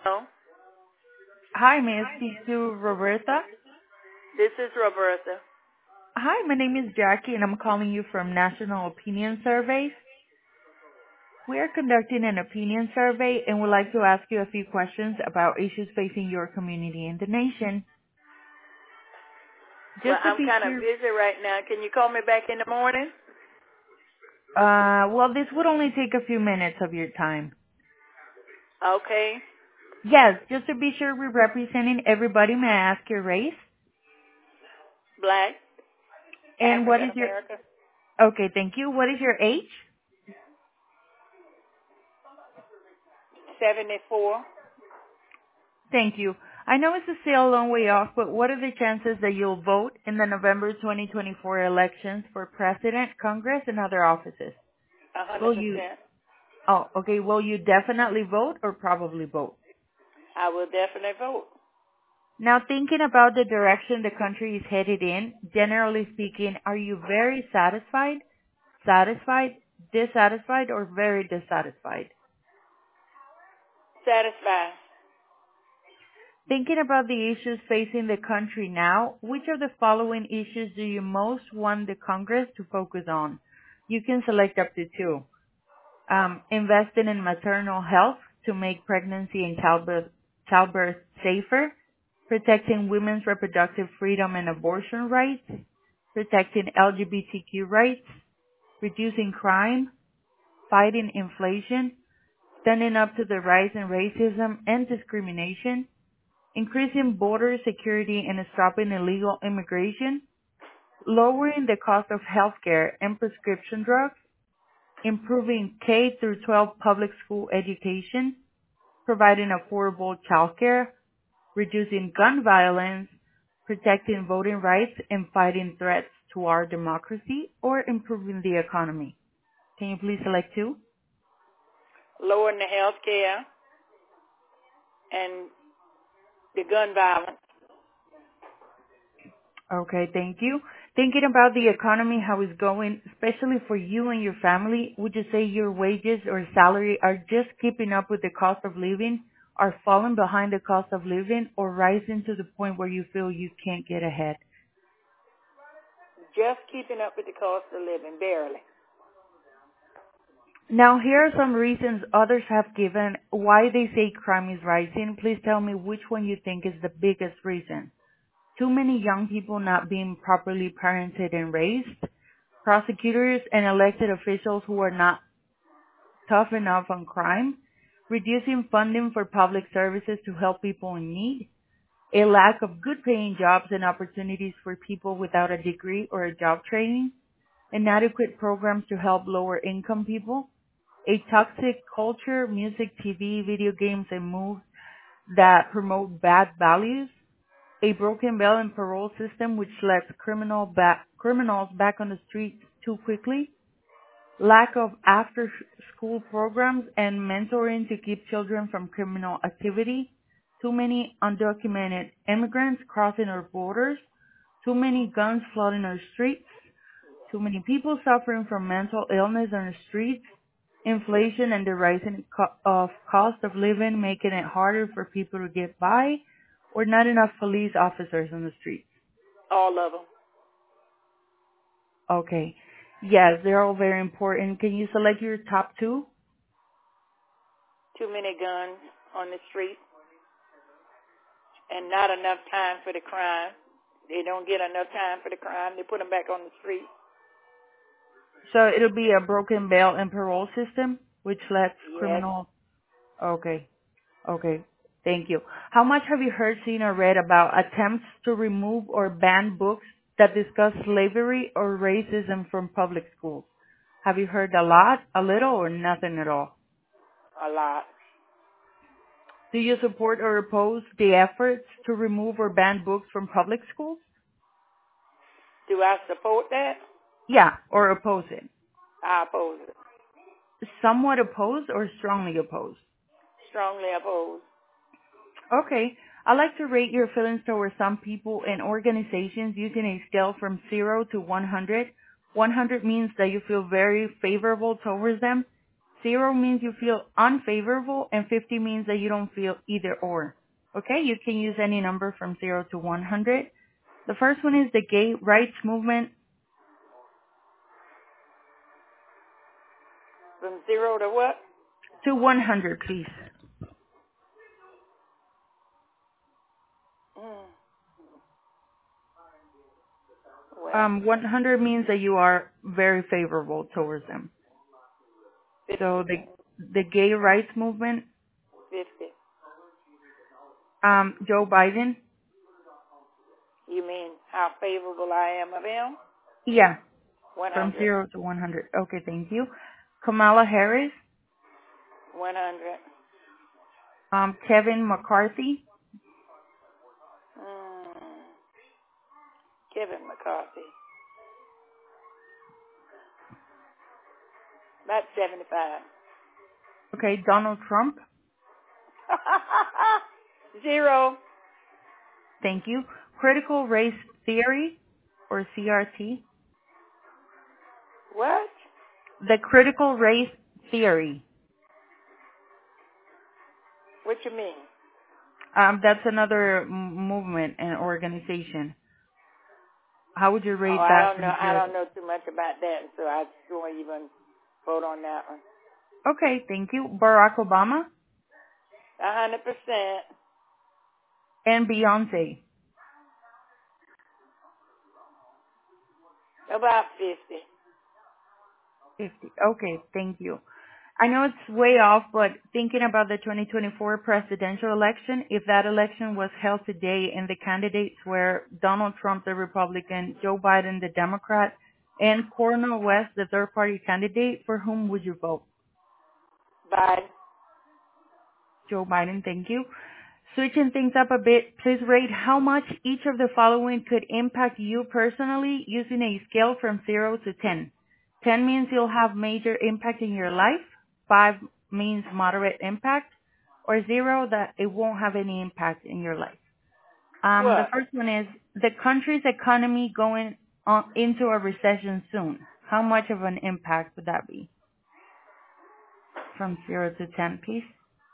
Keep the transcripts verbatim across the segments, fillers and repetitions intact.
Hello, Hi, may I speak to Roberta? this is Roberta. Hi, my name is Jackie, and I'm calling you from National Opinion Surveys. We are conducting an opinion survey and would like to ask you a few questions about issues facing your community and the nation. Well, Just to I'm be kind of sure, busy right now. Can you call me back in the morning? uh, well, this would only take a few minutes of your time. Okay. Yes, just to be sure we're representing everybody, may I ask your race? Black, And what African is your, American, okay, thank you. What is your age? seventy-four. Thank you. I know it's still a long way off, but what are the chances that you'll vote in the November twenty twenty-four elections for president, Congress, and other offices? A hundred Will you, percent. oh, okay, will you definitely vote or probably vote? I will definitely vote. Now, thinking about the direction the country is headed in, generally speaking, are you very satisfied, satisfied, dissatisfied, or very dissatisfied? Satisfied. Thinking about the issues facing the country now, which of the following issues do you most want the Congress to focus on? You can select up to two. Um, investing in maternal health to make pregnancy and childbirth, childbirth safer, protecting women's reproductive freedom and abortion rights, protecting L G B T Q rights, reducing crime, fighting inflation, standing up to the rise in racism and discrimination, increasing border security and stopping illegal immigration, lowering the cost of healthcare and prescription drugs, improving K through twelve public school education, providing affordable childcare, reducing gun violence, protecting voting rights and fighting threats to our democracy, or improving the economy. Can you please select two? Lowering the health care and the gun violence. Okay, thank you. Thinking about the economy, how it's going, especially for you and your family, would you say your wages or salary are just keeping up with the cost of living, are falling behind the cost of living, or rising to the point where you feel you can't get ahead? Just keeping up with the cost of living, barely. Now, here are some reasons others have given why they say crime is rising. Please tell me which one you think is the biggest reason. Too many young people not being properly parented and raised, prosecutors and elected officials who are not tough enough on crime, reducing funding for public services to help people in need, a lack of good paying jobs and opportunities for people without a degree or a job training, inadequate programs to help lower income people, a toxic culture, music, T V, video games, and movies that promote bad values, a broken bail and parole system which lets criminal back, criminals back on the streets too quickly, lack of after-school programs and mentoring to keep children from criminal activity, too many undocumented immigrants crossing our borders, too many guns flooding our streets, too many people suffering from mental illness on the streets, inflation and the rising co- of cost of living making it harder for people to get by, or not enough police officers on the streets. All of them. Okay. Yes, they're all very important. Can you select your top two? Too many guns on the street and not enough time for the crime. They don't get enough time for the crime. They put them back on the street. So it'll be a broken bail and parole system, which lets Yes. criminals. Okay. Okay. Thank you. How much have you heard, seen, or read about attempts to remove or ban books that discuss slavery or racism from public schools? Have you heard a lot, a little, or nothing at all? A lot. Do you support or oppose the efforts to remove or ban books from public schools? Do I support that? Yeah, or oppose it. I oppose it. Somewhat opposed or strongly opposed? Strongly oppose. Okay. I like to rate your feelings towards some people and organizations using a scale from zero to one hundred. one hundred means that you feel very favorable towards them. Zero means you feel unfavorable, and fifty means that you don't feel either or. Okay, you can use any number from zero to one hundred. The first one is the gay rights movement. From zero to what? To one hundred, please. Mm. Well, Um, one hundred means that you are very favorable towards them. fifty. So the the gay rights movement. fifty. Um, Joe Biden. You mean how favorable I am of him? Yeah, from one hundred. zero to one hundred. Okay, thank you. Kamala Harris. one hundred. Um, Kevin McCarthy. Mm. Kevin McCarthy. About seventy-five. Okay, Donald Trump. Zero. Thank you. Critical race theory, or C R T. What? The critical race theory. What you mean? Um, that's another m- movement and organization. How would you rate Oh, I that don't know. from I zero? don't know too much about that, so I won't even vote on that one. Okay, thank you. Barack Obama A hundred percent. and Beyonce. About fifty. fifty. Okay, thank you. I know it's way off, but thinking about the twenty twenty-four presidential election, if that election was held today and the candidates were Donald Trump, the Republican, Joe Biden, the Democrat, and Cornel West, the third-party candidate, for whom would you vote? Biden. Joe Biden, thank you. Switching things up a bit, please rate how much each of the following could impact you personally using a scale from zero to ten. ten means you'll have major impact in your life. five means moderate impact. Or zero, that it won't have any impact in your life. Um, the What? first one is the country's economy going on into a recession soon. How much of an impact would that be? From zero to ten, please.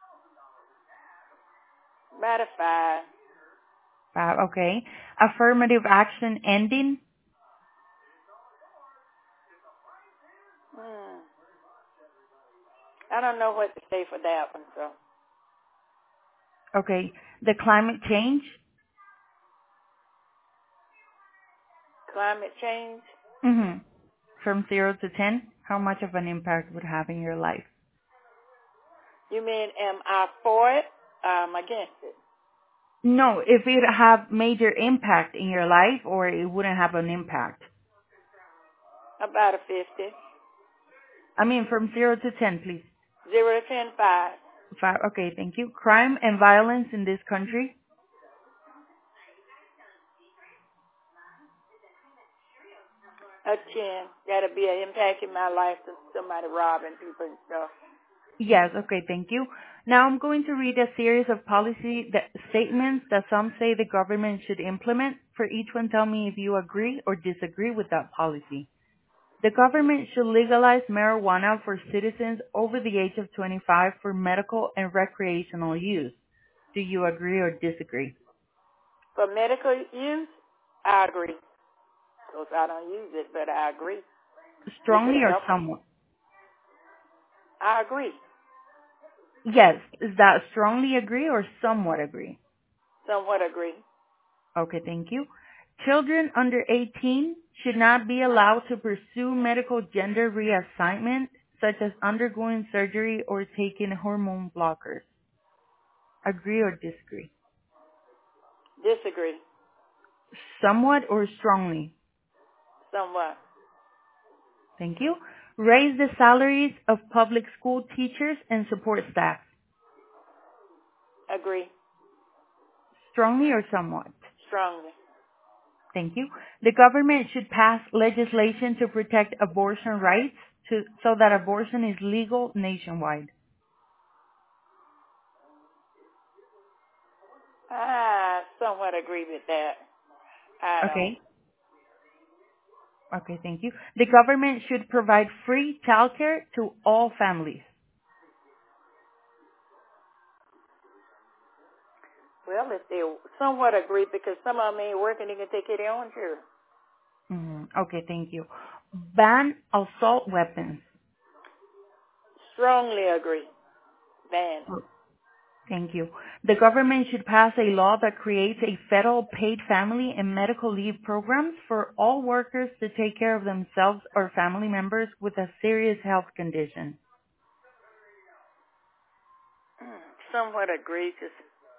About a five. Five, okay. Affirmative action ending. Hmm. I don't know what to say for that one, so. Okay. The climate change. Climate change. Mm-hmm. From zero to ten, how much of an impact would it have in your life? You mean am I for it? Um, against it. No, if it have major impact in your life or it wouldn't have an impact. About a fifty. I mean, from zero to ten, please. Zero to ten, five. Five. Okay, thank you. Crime and violence in this country. A ten. That'll be an impact in my life to somebody robbing people and stuff. Yes, okay, thank you. Now I'm going to read a series of policy that, statements that some say the government should implement. For each one, tell me if you agree or disagree with that policy. The government should legalize marijuana for citizens over the age of twenty-five for medical and recreational use. Do you agree or disagree? For medical use, I agree. Because I don't use it, but I agree. Strongly It could or help. somewhat? I agree. Yes. Is that strongly agree or somewhat agree? Somewhat agree. Okay, thank you. Children under eighteen should not be allowed to pursue medical gender reassignment, such as undergoing surgery or taking hormone blockers. Agree or disagree? Disagree. Somewhat or strongly? Somewhat. Thank you. Raise the salaries of public school teachers and support staff. Agree. Strongly or somewhat? Strongly. Thank you. The government should pass legislation to protect abortion rights to, so that abortion is legal nationwide. I somewhat agree with that. I Okay. Okay, thank you. The government should provide free childcare to all families. Well, if they somewhat agree, because some of them ain't working, they can take care of their own children. Mm-hmm. Okay, thank you. Ban assault weapons. Strongly agree. Ban. Oh, thank you. The government should pass a law that creates a federal paid family and medical leave programs for all workers to take care of themselves or family members with a serious health condition. Somewhat agree. Just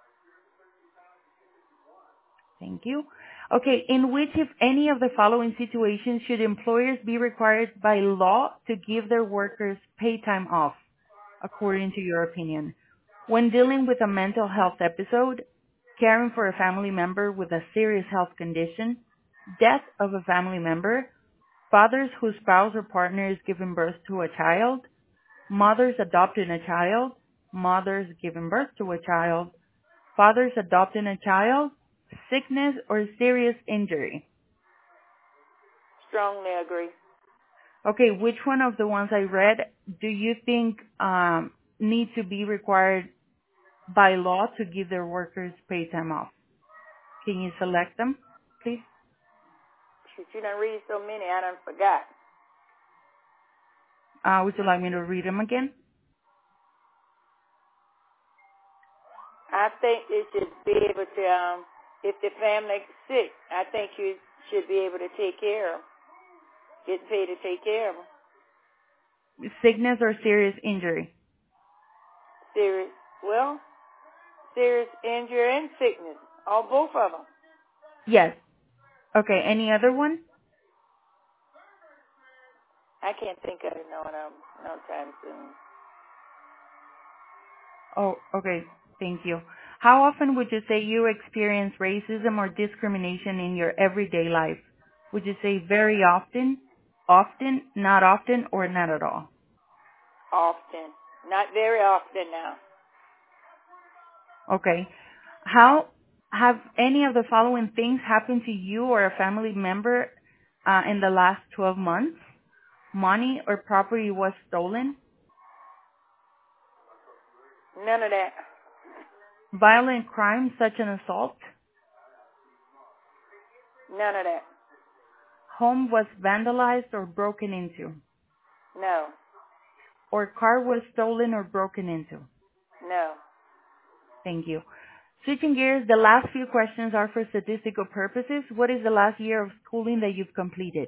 Thank you. Okay, in which, if any of the following situations, should employers be required by law to give their workers paid time off, according to your opinion? When dealing with a mental health episode, caring for a family member with a serious health condition, death of a family member, fathers whose spouse or partner is giving birth to a child, mothers adopting a child, mothers giving birth to a child, fathers adopting a child, sickness or serious injury. strongly agree. Okay, which one of the ones I read do you think um, need to be required by law to give their workers paid time off? Can you select them, please? Shoot, you done read so many, I done forgot. Uh, would you like me to read them again? I think they should be able to, um, if the family's sick, I think you should be able to take care of them. Get paid to take care of them. Sickness or serious injury? Serious, well, serious injury and sickness, all both of them. Yes. Okay, any other one? I can't think of it no, no, no time soon. Oh, okay. Thank you. How often would you say you experience racism or discrimination in your everyday life? Would you say very often, often, not often, or not at all? Often. Not very often now. Okay. How have any of the following things happened to you or a family member uh, in the last twelve months? Money or property was stolen? None of that. Violent crime such an assault? None of that. Home was vandalized or broken into? No. Or car was stolen or broken into? No. Thank you. Switching gears, the last few questions are for statistical purposes. What is the last year of schooling that you've completed?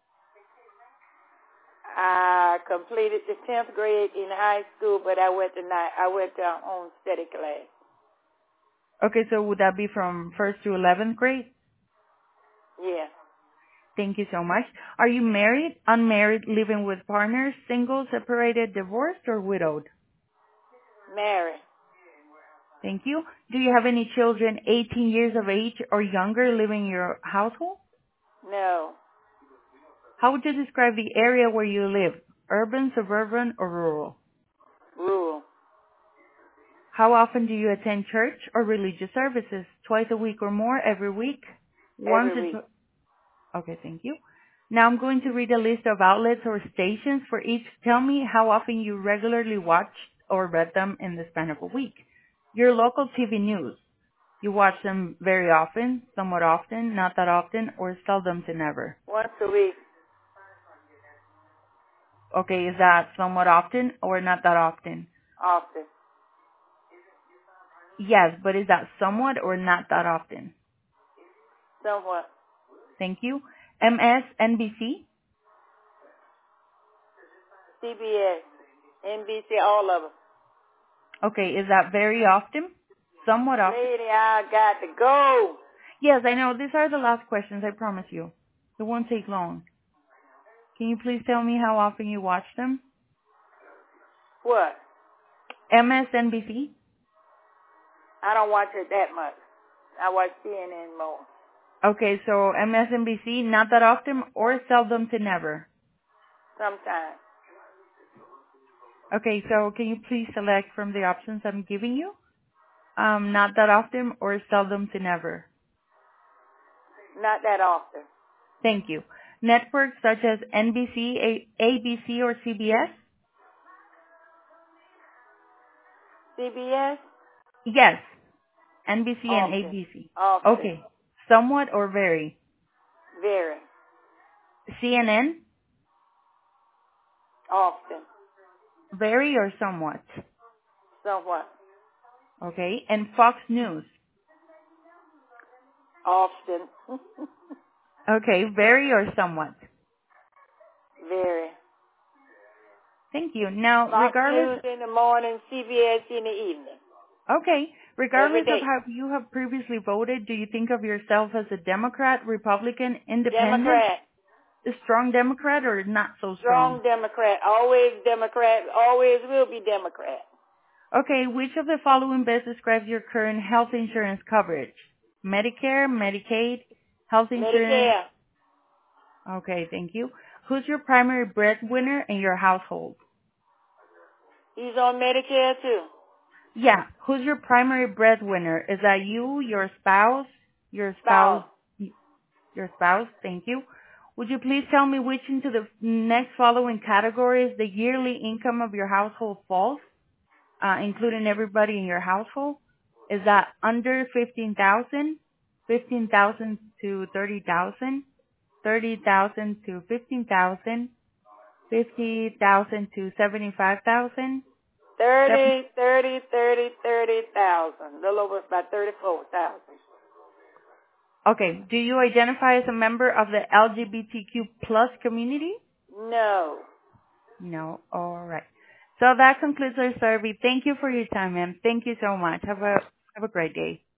I completed the tenth grade in high school, but I went to night. I went to a home study class. Okay, so would that be from first to eleventh grade? Yeah. Thank you so much. Are you married, unmarried, living with partners, single, separated, divorced, or widowed? Married. Thank you. Do you have any children eighteen years of age or younger living in your household? No. How would you describe the area where you live? Urban, suburban, or rural? Rural. How often do you attend church or religious services? Twice a week or more? Every week? Once Every or week. tw- Okay, thank you. Now I'm going to read a list of outlets or stations for each. Tell me how often you regularly watch or read them in the span of a week. Your local T V news. You watch them very often, somewhat often, not that often, or seldom to never. Once a week. Okay, is that somewhat often or not that often? Often. Yes, but is that somewhat or not that often? Somewhat. Thank you. M S N B C? C B S. N B C, all of them. Okay, is that very often? Somewhat often? Lady, I got to go. Yes, I know. These are the last questions, I promise you. It won't take long. Can you please tell me how often you watch them? What? M S N B C? I don't watch it that much. I watch C N N more. Okay, so M S N B C, not that often or seldom to never. Sometimes. Okay, so can you please select from the options I'm giving you? Um, not that often or seldom to never. Not that often. Thank you. Networks such as N B C, A- ABC, or C B S? C B S? Yes. N B C and Often. A B C. Often. Okay. Somewhat or very? Very. C N N? Often. Very or somewhat? Somewhat. Okay. And Fox News? Often. Okay. Very or somewhat? Very. Thank you. Now, Fox regardless... News in the morning, C B S in the evening. Okay. Every Regardless of day. how you have previously voted, do you think of yourself as a Democrat, Republican, Independent, Democrat. a strong Democrat, or not so strong? Strong Democrat. Always Democrat. Always will be Democrat. Okay. Which of the following best describes your current health insurance coverage? Medicare, Medicaid, health insurance? Medicare. Okay. Thank you. Who's your primary breadwinner in your household? He's on Medicare too. Yeah. Who's your primary breadwinner? Is that you, your spouse, your spouse, Spouse. your spouse? Thank you. Would you please tell me which into the next following categories the yearly income of your household falls, uh, including everybody in your household? Is that under fifteen thousand, fifteen thousand to thirty thousand, thirty thousand to fifteen thousand, fifty thousand to seventy-five thousand? Thirty, thirty, thirty, thirty thousand. A little over about thirty-four thousand. Okay. Do you identify as a member of the L G B T Q plus community? No. No. All right. So that concludes our survey. Thank you for your time, ma'am. Thank you so much. Have a have a great day.